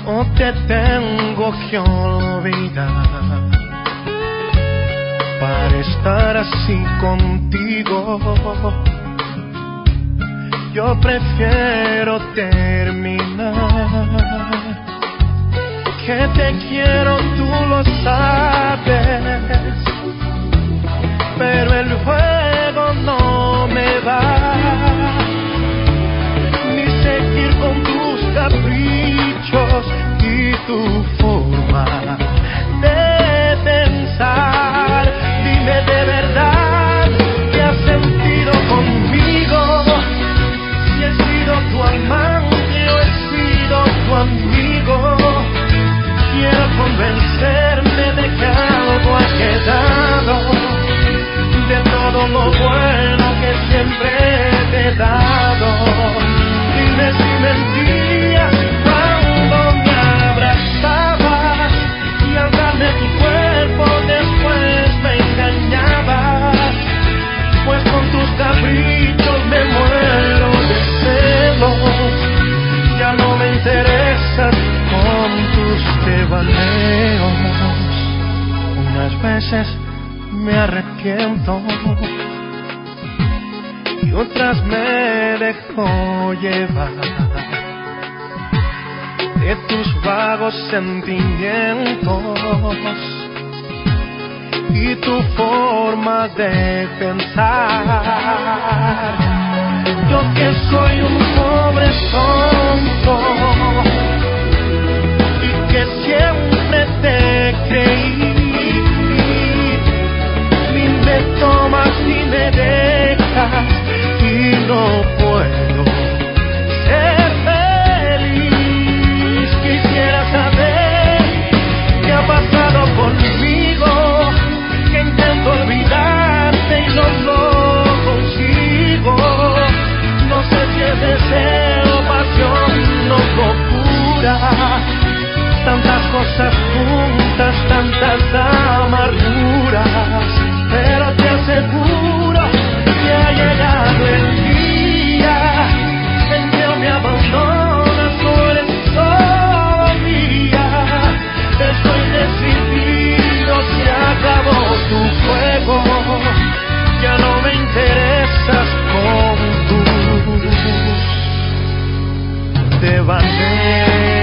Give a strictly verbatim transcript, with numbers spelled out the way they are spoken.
o te tengo que olvidar para estar así contigo. Yo prefiero terminar, que te quiero, tú lo sabes, pero el juego no me va, ni seguir con tus caprichos y tu forma de pensar. Dime de verdad qué has sentido conmigo, si he sido tu amante o he sido tu amigo. Quiero convencerme de que algo ha quedado de todo lo bueno que siempre te he dado. Dime si mentías cuando me abrazabas y al darme tu cuerpo después me engañabas, pues con tus caprichos me muero de celos. Ya no me interesas con tus devaneos. Unas veces me arrepiento y otras me dejo llevar de tus vagos sentimientos y tu forma de pensar. Yo que soy un pobre tonto y que siempre te creí, ni me tomas ni me dejas y no puedo ser feliz. Quisiera saber qué ha pasado conmigo, que intento olvidarte y no lo consigo. No sé si es deseo, pasión, no locura. Tantas cosas juntas, tantas amarguras, pero te aseguro que ha llegado el día en que me abandonas, no eres solo mía. Estoy decidido, se acabó tu juego, ya no me interesas con tus devaneos.